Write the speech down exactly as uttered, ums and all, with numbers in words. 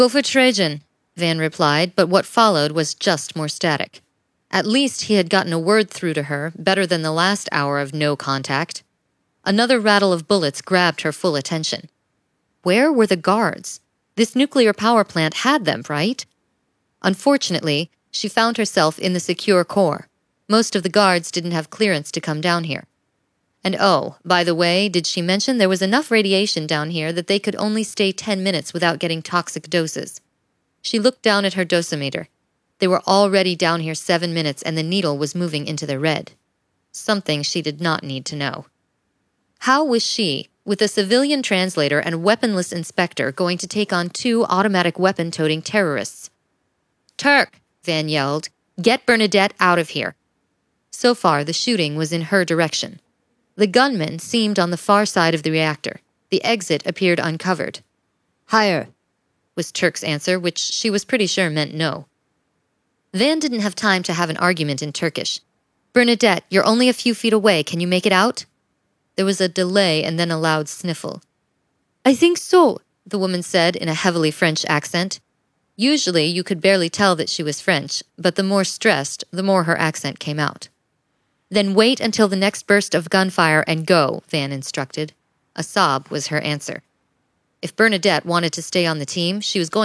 Go for Trajan, Van replied, but what followed was just more static. At least he had gotten a word through to her, better than the last hour of no contact. Another rattle of bullets grabbed her full attention. Where were the guards? This nuclear power plant had them, right? Unfortunately, she found herself in the secure core. Most of the guards didn't have clearance to come down here. And oh, by the way, did she mention there was enough radiation down here that they could only stay ten minutes without getting toxic doses? She looked down at her dosimeter. They were already down here seven minutes and the needle was moving into the red. Something she did not need to know. How was she, with a civilian translator and weaponless inspector, going to take on two automatic weapon-toting terrorists? Turk, Van yelled, get Bernadette out of here. So far, the shooting was in her direction. The gunman seemed on the far side of the reactor. The exit appeared uncovered. Higher, was Turk's answer, which she was pretty sure meant no. Van didn't have time to have an argument in Turkish. Bernadette, you're only a few feet away. Can you make it out? There was a delay and then a loud sniffle. I think so, the woman said in a heavily French accent. Usually you could barely tell that she was French, but the more stressed, the more her accent came out. Then wait until the next burst of gunfire and go, Van instructed. A sob was her answer. If Bernadette wanted to stay on the team, she was going